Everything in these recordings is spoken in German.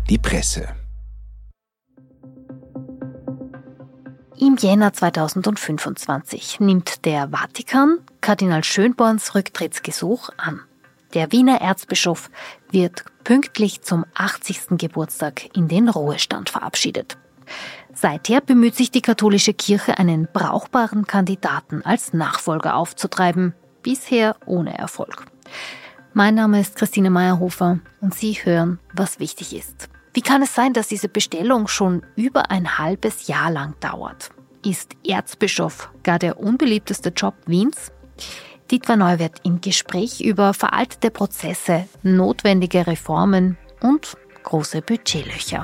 die Presse. Im Jänner 2025 nimmt der Vatikan Kardinal Schönborns Rücktrittsgesuch an. Der Wiener Erzbischof wird pünktlich zum 80. Geburtstag in den Ruhestand verabschiedet. Seither bemüht sich die katholische Kirche, einen brauchbaren Kandidaten als Nachfolger aufzutreiben, bisher ohne Erfolg. Mein Name ist Christine Meyerhofer und Sie hören, was wichtig ist. Wie kann es sein, dass diese Bestellung schon über ein halbes Jahr lang dauert? Ist Erzbischof gar der unbeliebteste Job Wiens? Dietmar Neuwirth im Gespräch über veraltete Prozesse, notwendige Reformen und große Budgetlöcher.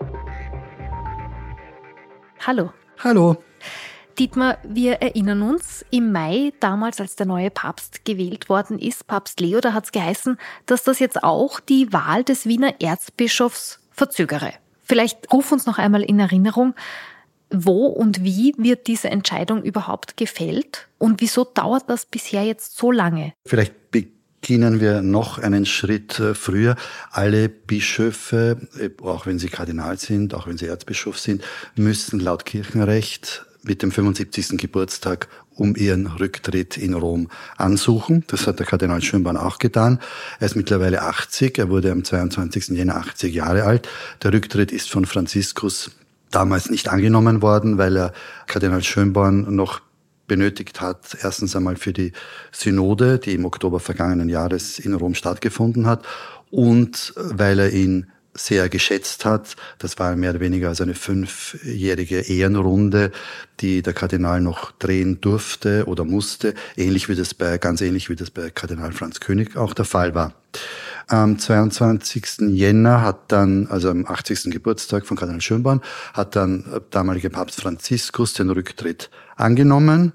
Hallo. Hallo. Dietmar, wir erinnern uns, im Mai, damals als der neue Papst gewählt worden ist, Papst Leo, da hat es geheißen, dass das jetzt auch die Wahl des Wiener Erzbischofs verzögere. Vielleicht ruf uns noch einmal in Erinnerung, wo und wie wird diese Entscheidung überhaupt gefällt und wieso dauert das bisher jetzt so lange? Vielleicht beginnen wir noch einen Schritt früher. Alle Bischöfe, auch wenn sie Kardinal sind, auch wenn sie Erzbischof sind, müssen laut Kirchenrecht mit dem 75. Geburtstag um ihren Rücktritt in Rom ansuchen. Das hat der Kardinal Schönborn auch getan. Er ist mittlerweile 80, er wurde am 22. Jänner 80 Jahre alt. Der Rücktritt ist von Franziskus damals nicht angenommen worden, weil er Kardinal Schönborn noch benötigt hat, erstens einmal für die Synode, die im Oktober vergangenen Jahres in Rom stattgefunden hat, und weil er ihn sehr geschätzt hat. Das war mehr oder weniger als eine 5-jährige Ehrenrunde, die der Kardinal noch drehen durfte oder musste, ganz ähnlich wie das bei Kardinal Franz König auch der Fall war. Am 22. Jänner also am 80. Geburtstag von Kardinal Schönborn, hat dann damalige Papst Franziskus den Rücktritt angenommen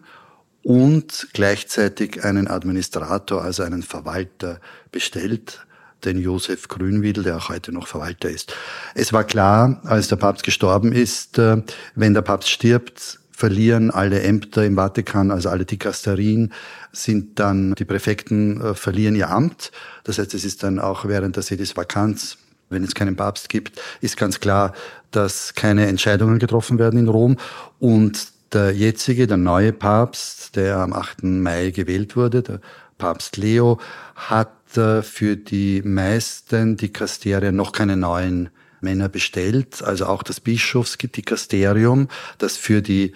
und gleichzeitig einen Administrator, also einen Verwalter bestellt, den Josef Grünwiedel, der auch heute noch Verwalter ist. Es war klar, als der Papst gestorben ist, wenn der Papst stirbt, verlieren alle Ämter im Vatikan, also alle Dikasterien, die Präfekten verlieren ihr Amt. Das heißt, es ist dann auch während der Sedis Vacanz, wenn es keinen Papst gibt, ist ganz klar, dass keine Entscheidungen getroffen werden in Rom. Und der neue Papst, der am 8. Mai gewählt wurde, der Papst Leo, hat für die meisten Dikasterien noch keine neuen Männer bestellt, also auch das Bischofsdikasterium, das für die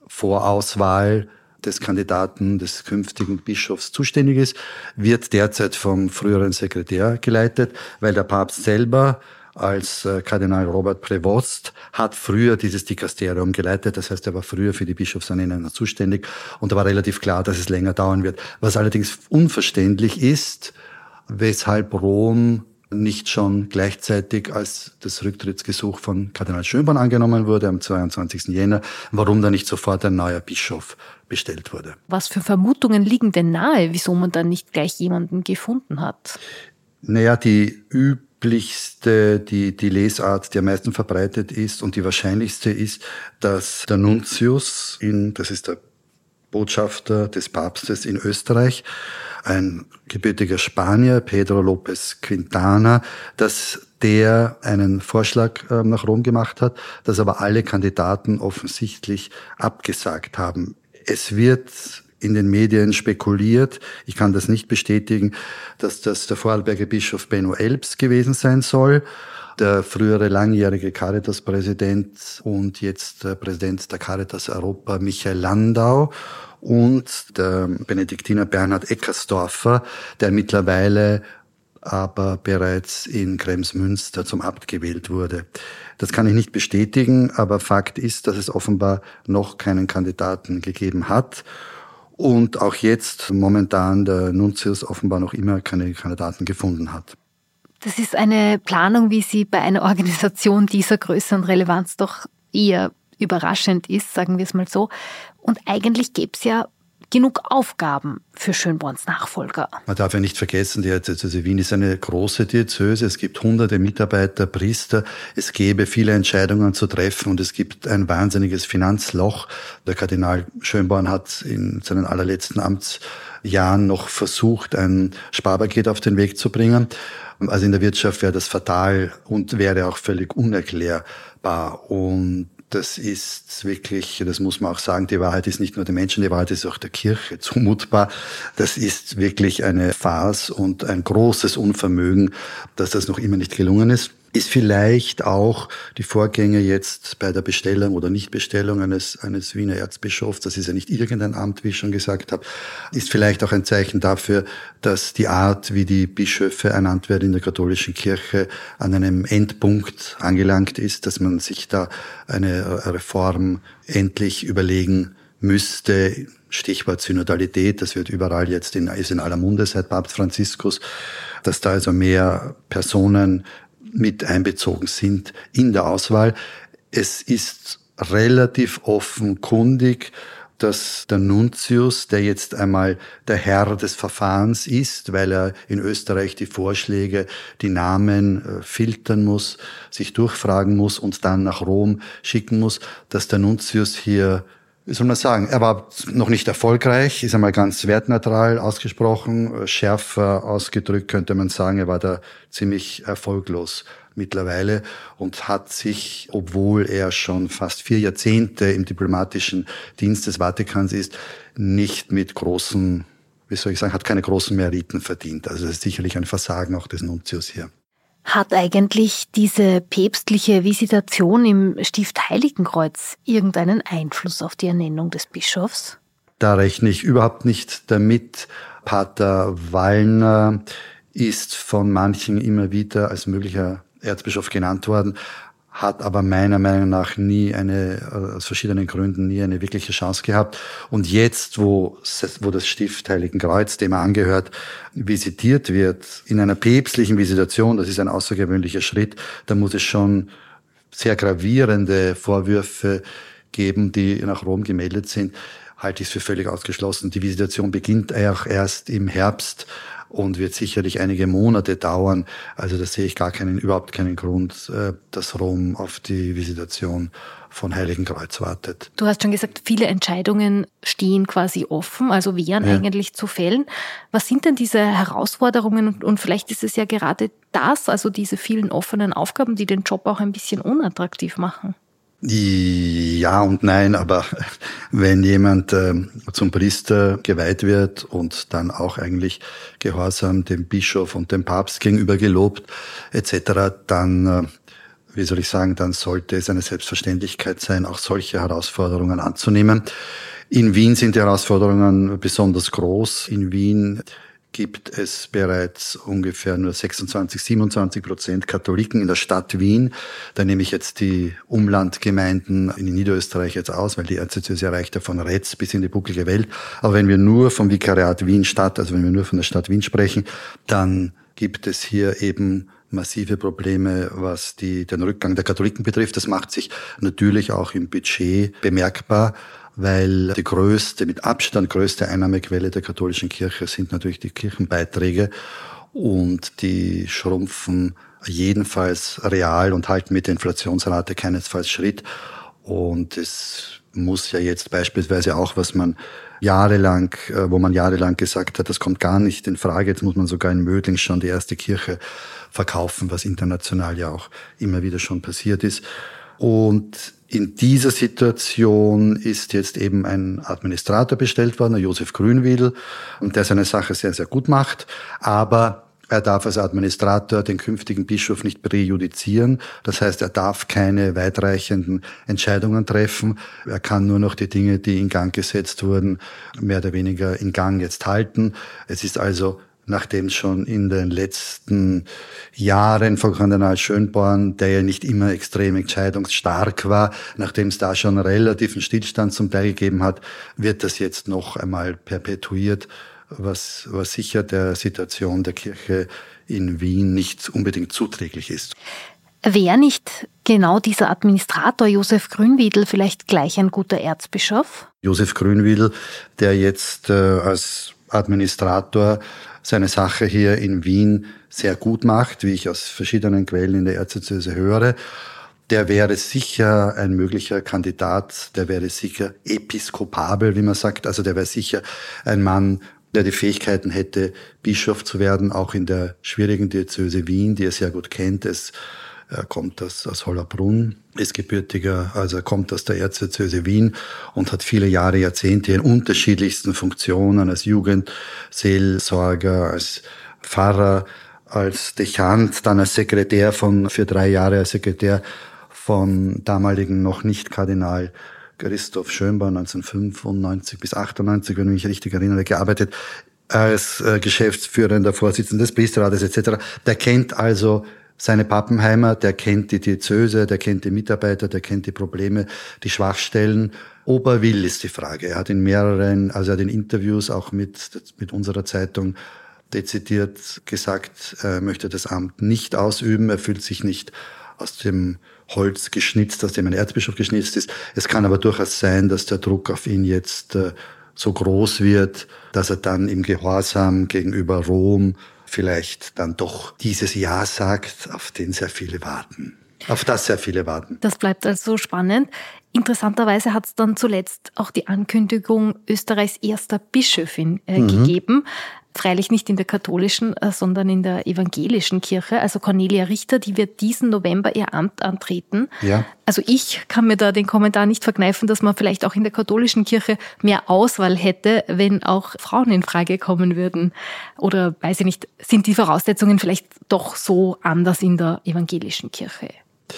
Vorauswahl des Kandidaten, des künftigen Bischofs zuständig ist, wird derzeit vom früheren Sekretär geleitet, weil der Papst selber als Kardinal Robert Prévost hat früher dieses Dikasterium geleitet, das heißt, er war früher für die Bischofsernennung zuständig und da war relativ klar, dass es länger dauern wird. Was allerdings unverständlich ist, weshalb Rom nicht schon gleichzeitig, als das Rücktrittsgesuch von Kardinal Schönborn angenommen wurde, am 22. Jänner, warum da nicht sofort ein neuer Bischof bestellt wurde. Was für Vermutungen liegen denn nahe, wieso man da nicht gleich jemanden gefunden hat? Naja, die üblichste, die Lesart, die am meisten verbreitet ist und die wahrscheinlichste ist, dass der Nuntius, das ist der Botschafter des Papstes in Österreich, ein gebürtiger Spanier, Pedro López Quintana, dass der einen Vorschlag nach Rom gemacht hat, dass aber alle Kandidaten offensichtlich abgesagt haben. Es wird in den Medien spekuliert, ich kann das nicht bestätigen, dass das der Vorarlberger Bischof Benno Elbs gewesen sein soll, der frühere langjährige Caritas-Präsident und jetzt Präsident der Caritas Europa Michael Landau und der Benediktiner Bernhard Eckersdorfer, der mittlerweile aber bereits in Kremsmünster zum Abt gewählt wurde. Das kann ich nicht bestätigen, aber Fakt ist, dass es offenbar noch keinen Kandidaten gegeben hat und auch jetzt momentan der Nuntius offenbar noch immer keine Kandidaten gefunden hat. Das ist eine Planung, wie sie bei einer Organisation dieser Größe und Relevanz doch eher überraschend ist, sagen wir es mal so. Und eigentlich gäbe es ja genug Aufgaben für Schönborns Nachfolger? Man darf ja nicht vergessen, die Diözese Wien ist eine große Diözese. Es gibt hunderte Mitarbeiter, Priester. Es gäbe viele Entscheidungen zu treffen und es gibt ein wahnsinniges Finanzloch. Der Kardinal Schönborn hat in seinen allerletzten Amtsjahren noch versucht, ein Sparpaket auf den Weg zu bringen. Also in der Wirtschaft wäre das fatal und wäre auch völlig unerklärbar. Und das ist wirklich, das muss man auch sagen, die Wahrheit ist nicht nur den Menschen, die Wahrheit ist auch der Kirche zumutbar. Das ist wirklich eine Farce und ein großes Unvermögen, dass das noch immer nicht gelungen ist. Ist vielleicht auch die Vorgänge jetzt bei der Bestellung oder Nichtbestellung eines Wiener Erzbischofs, das ist ja nicht irgendein Amt, wie ich schon gesagt habe, ist vielleicht auch ein Zeichen dafür, dass die Art, wie die Bischöfe ernannt werden in der katholischen Kirche, an einem Endpunkt angelangt ist, dass man sich da eine Reform endlich überlegen müsste. Stichwort Synodalität, das wird überall jetzt ist in aller Munde seit Papst Franziskus, dass da also mehr Personen mit einbezogen sind in der Auswahl. Es ist relativ offenkundig, dass der Nuntius, der jetzt einmal der Herr des Verfahrens ist, weil er in Österreich die Vorschläge, die Namen filtern muss, sich durchfragen muss und dann nach Rom schicken muss, dass der Nuntius hier, wie soll man sagen, er war noch nicht erfolgreich, ist einmal ganz wertneutral ausgesprochen, schärfer ausgedrückt könnte man sagen, er war da ziemlich erfolglos mittlerweile und hat sich, obwohl er schon fast 4 Jahrzehnte im diplomatischen Dienst des Vatikans ist, nicht mit großen, hat keine großen Meriten verdient. Also das ist sicherlich ein Versagen auch des Nuntius hier. Hat eigentlich diese päpstliche Visitation im Stift Heiligenkreuz irgendeinen Einfluss auf die Ernennung des Bischofs? Da rechne ich überhaupt nicht damit. Pater Wallner ist von manchen immer wieder als möglicher Erzbischof genannt worden, hat aber meiner Meinung nach aus verschiedenen Gründen nie eine wirkliche Chance gehabt. Und jetzt, wo das Stift Heiligenkreuz, dem er angehört, visitiert wird, in einer päpstlichen Visitation, das ist ein außergewöhnlicher Schritt, da muss es schon sehr gravierende Vorwürfe geben, die nach Rom gemeldet sind, halte ich es für völlig ausgeschlossen. Die Visitation beginnt auch erst im Herbst und wird sicherlich einige Monate dauern. Also da sehe ich überhaupt keinen Grund, dass Rom auf die Visitation von Heiligenkreuz wartet. Du hast schon gesagt, viele Entscheidungen stehen quasi offen, also wären eigentlich zu fällen. Was sind denn diese Herausforderungen? Und vielleicht ist es ja gerade das, also diese vielen offenen Aufgaben, die den Job auch ein bisschen unattraktiv machen. Ja und nein, aber wenn jemand zum Priester geweiht wird und dann auch eigentlich gehorsam dem Bischof und dem Papst gegenüber gelobt etc., dann, dann sollte es eine Selbstverständlichkeit sein, auch solche Herausforderungen anzunehmen. In Wien sind die Herausforderungen besonders groß. In Wien gibt es bereits ungefähr nur 26-27% Katholiken in der Stadt Wien. Da nehme ich jetzt die Umlandgemeinden in Niederösterreich jetzt aus, weil die Erzdiözese reicht ja von Retz bis in die bucklige Welt. Aber wenn wir nur vom Vikariat Wien-Stadt, also wenn wir nur von der Stadt Wien sprechen, dann gibt es hier eben massive Probleme, was den Rückgang der Katholiken betrifft. Das macht sich natürlich auch im Budget bemerkbar, weil die mit Abstand größte Einnahmequelle der katholischen Kirche sind natürlich die Kirchenbeiträge und die schrumpfen jedenfalls real und halten mit der Inflationsrate keinesfalls Schritt. Und es muss ja jetzt beispielsweise auch, wo man jahrelang gesagt hat, das kommt gar nicht in Frage, jetzt muss man sogar in Mödling schon die erste Kirche verkaufen, was international ja auch immer wieder schon passiert ist. Und in dieser Situation ist jetzt eben ein Administrator bestellt worden, der Josef Grünwiedl, und der seine Sache sehr, sehr gut macht. Aber er darf als Administrator den künftigen Bischof nicht präjudizieren. Das heißt, er darf keine weitreichenden Entscheidungen treffen. Er kann nur noch die Dinge, die in Gang gesetzt wurden, mehr oder weniger in Gang jetzt halten. Es ist also, nachdem schon in den letzten Jahren von Kardinal Schönborn, der ja nicht immer extrem entscheidungsstark war, nachdem es da schon relativen Stillstand zum Teil gegeben hat, wird das jetzt noch einmal perpetuiert, was sicher der Situation der Kirche in Wien nicht unbedingt zuträglich ist. Wäre nicht genau dieser Administrator Josef Grünwiedl vielleicht gleich ein guter Erzbischof? Josef Grünwiedl, der jetzt als Administrator seine Sache hier in Wien sehr gut macht, wie ich aus verschiedenen Quellen in der Erzdiözese höre, der wäre sicher ein möglicher Kandidat, der wäre sicher episkopabel, wie man sagt, also der wäre sicher ein Mann, der die Fähigkeiten hätte, Bischof zu werden, auch in der schwierigen Diözese Wien, die er sehr gut kennt. Er kommt aus Hollabrunn, ist gebürtiger, also er kommt aus der Erzdiözese Wien und hat viele Jahre, Jahrzehnte in unterschiedlichsten Funktionen als Jugendseelsorger, als Pfarrer, als Dechant, dann als Sekretär für 3 Jahre als Sekretär von damaligen noch nicht Kardinal Christoph Schönborn 1995 bis 98, wenn ich mich richtig erinnere, gearbeitet als geschäftsführender Vorsitzender des Priesterrates etc. Der kennt also seine Pappenheimer, der kennt die Diözese, der kennt die Mitarbeiter, der kennt die Probleme, die Schwachstellen. Ob er will, ist die Frage. Er hat in Interviews auch mit unserer Zeitung dezidiert gesagt, er möchte das Amt nicht ausüben, er fühlt sich nicht aus dem Holz geschnitzt, aus dem ein Erzbischof geschnitzt ist. Es kann aber durchaus sein, dass der Druck auf ihn jetzt so groß wird, dass er dann im Gehorsam gegenüber Rom vielleicht dann doch dieses Ja sagt, auf das sehr viele warten. Das bleibt also spannend. Interessanterweise hat es dann zuletzt auch die Ankündigung Österreichs erster Bischöfin gegeben. Freilich nicht in der katholischen, sondern in der evangelischen Kirche. Also Cornelia Richter, die wird diesen November ihr Amt antreten. Ja. Also ich kann mir da den Kommentar nicht verkneifen, dass man vielleicht auch in der katholischen Kirche mehr Auswahl hätte, wenn auch Frauen in Frage kommen würden. Oder weiß ich nicht, sind die Voraussetzungen vielleicht doch so anders in der evangelischen Kirche?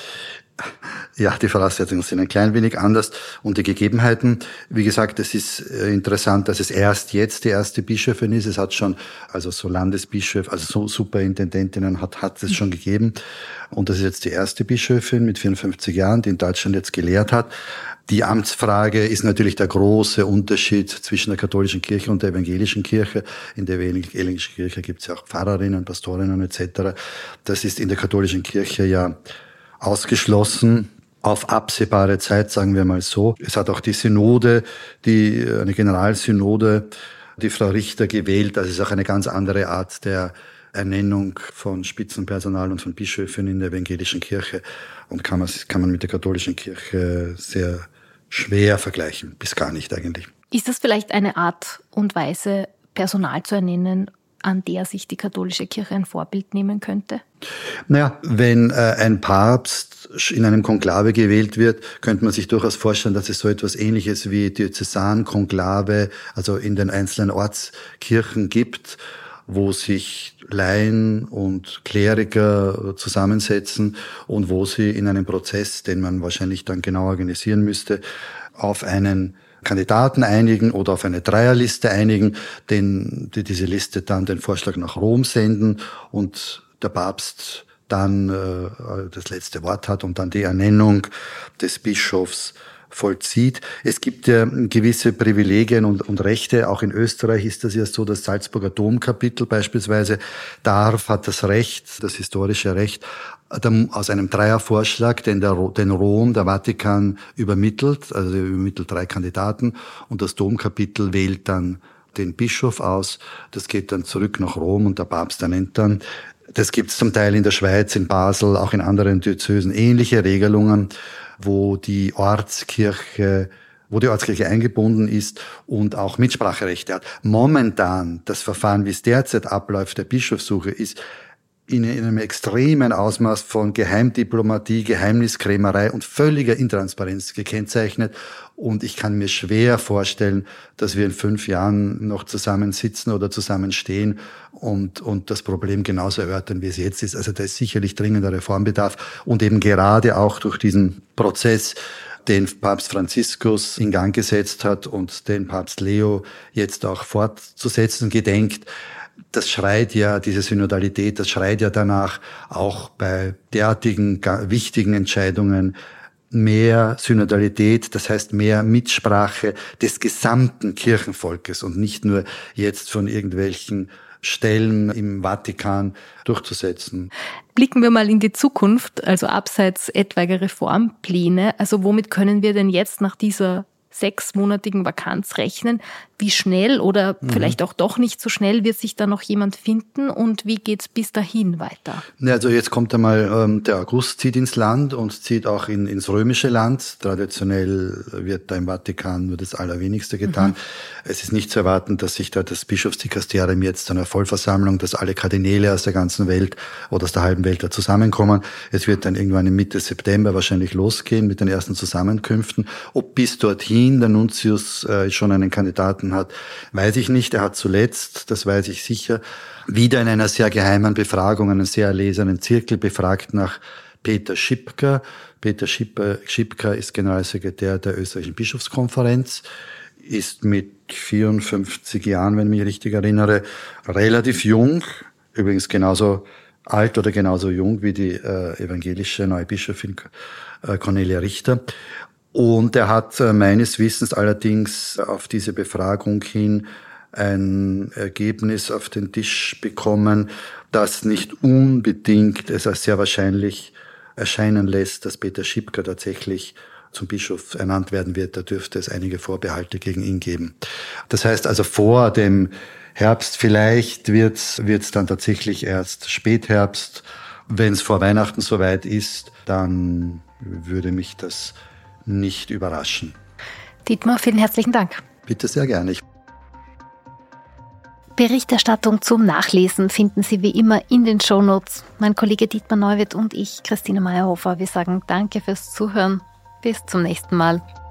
Ja, die Voraussetzungen sind ein klein wenig anders und die Gegebenheiten, wie gesagt, es ist interessant, dass es erst jetzt die erste Bischöfin ist. Es hat schon, also so Landesbischöfe, also so Superintendentinnen hat es schon gegeben. Und das ist jetzt die erste Bischöfin mit 54 Jahren, die in Deutschland jetzt gelehrt hat. Die Amtsfrage ist natürlich der große Unterschied zwischen der katholischen Kirche und der evangelischen Kirche. In der evangelischen Kirche gibt es ja auch Pfarrerinnen, Pastorinnen etc. Das ist in der katholischen Kirche ja ausgeschlossen auf absehbare Zeit, sagen wir mal so. Es hat auch die Synode, eine Generalsynode, die Frau Richter gewählt. Das ist auch eine ganz andere Art der Ernennung von Spitzenpersonal und von Bischöfen in der evangelischen Kirche und kann man mit der katholischen Kirche sehr schwer vergleichen, bis gar nicht eigentlich. Ist das vielleicht eine Art und Weise, Personal zu ernennen, an der sich die katholische Kirche ein Vorbild nehmen könnte? Naja, wenn ein Papst in einem Konklave gewählt wird, könnte man sich durchaus vorstellen, dass es so etwas Ähnliches wie Diözesankonklave, also in den einzelnen Ortskirchen gibt, wo sich Laien und Kleriker zusammensetzen und wo sie in einem Prozess, den man wahrscheinlich dann genau organisieren müsste, auf einen Kandidaten einigen oder auf eine Dreierliste einigen, die diese Liste dann den Vorschlag nach Rom senden und der Papst dann das letzte Wort hat und dann die Ernennung des Bischofs vollzieht. Es gibt ja gewisse Privilegien und Rechte. Auch in Österreich ist das ja so, das Salzburger Domkapitel beispielsweise hat das Recht, das historische Recht, aus einem Dreiervorschlag, den Rom, der Vatikan übermittelt, also übermittelt 3 Kandidaten und das Domkapitel wählt dann den Bischof aus. Das geht dann zurück nach Rom und der Papst ernennt dann. Das gibt es zum Teil in der Schweiz, in Basel, auch in anderen Diözesen ähnliche Regelungen, wo die Ortskirche eingebunden ist und auch Mitspracherechte hat. Momentan, das Verfahren, wie es derzeit abläuft, der Bischofssuche, ist in einem extremen Ausmaß von Geheimdiplomatie, Geheimniskrämerei und völliger Intransparenz gekennzeichnet. Und ich kann mir schwer vorstellen, dass wir in 5 Jahren noch zusammensitzen oder zusammenstehen und das Problem genauso erörtern, wie es jetzt ist. Also da ist sicherlich dringender Reformbedarf und eben gerade auch durch diesen Prozess, den Papst Franziskus in Gang gesetzt hat und den Papst Leo jetzt auch fortzusetzen gedenkt. Das schreit ja, diese Synodalität, das schreit ja danach, auch bei derartigen wichtigen Entscheidungen mehr Synodalität, das heißt mehr Mitsprache des gesamten Kirchenvolkes und nicht nur jetzt von irgendwelchen Stellen im Vatikan durchzusetzen. Blicken wir mal in die Zukunft, also abseits etwaiger Reformpläne. Also womit können wir denn jetzt nach dieser 6-monatigen Vakanz rechnen? Wie schnell oder vielleicht auch doch nicht so schnell wird sich da noch jemand finden und wie geht's bis dahin weiter? Ja, also jetzt kommt einmal, der August zieht ins Land und zieht auch ins römische Land. Traditionell wird da im Vatikan nur das Allerwenigste getan. Es ist nicht zu erwarten, dass sich da das Bischofsdikasterium jetzt zu einer Vollversammlung, dass alle Kardinäle aus der ganzen Welt oder aus der halben Welt da zusammenkommen. Es wird dann irgendwann im Mitte September wahrscheinlich losgehen mit den ersten Zusammenkünften. Ob bis dorthin der Nuntius schon einen Kandidaten hat, weiß ich nicht. Er hat zuletzt, das weiß ich sicher, wieder in einer sehr geheimen Befragung, einen sehr erlesenen Zirkel befragt nach Peter Schipka. Peter Schipka ist Generalsekretär der Österreichischen Bischofskonferenz, ist mit 54 Jahren, wenn ich mich richtig erinnere, relativ jung, übrigens genauso alt oder genauso jung wie die evangelische neue Bischöfin Cornelia Richter. Und er hat meines Wissens allerdings auf diese Befragung hin ein Ergebnis auf den Tisch bekommen, das nicht unbedingt es als sehr wahrscheinlich erscheinen lässt, dass Peter Schipka tatsächlich zum Bischof ernannt werden wird. Da dürfte es einige Vorbehalte gegen ihn geben. Das heißt also vor dem Herbst, vielleicht wird's dann tatsächlich erst Spätherbst. Wenn es vor Weihnachten soweit ist, dann würde mich das nicht überraschen. Dietmar, vielen herzlichen Dank. Bitte sehr gerne. Berichterstattung zum Nachlesen finden Sie wie immer in den Shownotes. Mein Kollege Dietmar Neuwirth und ich, Christine Meyerhofer, wir sagen danke fürs Zuhören. Bis zum nächsten Mal.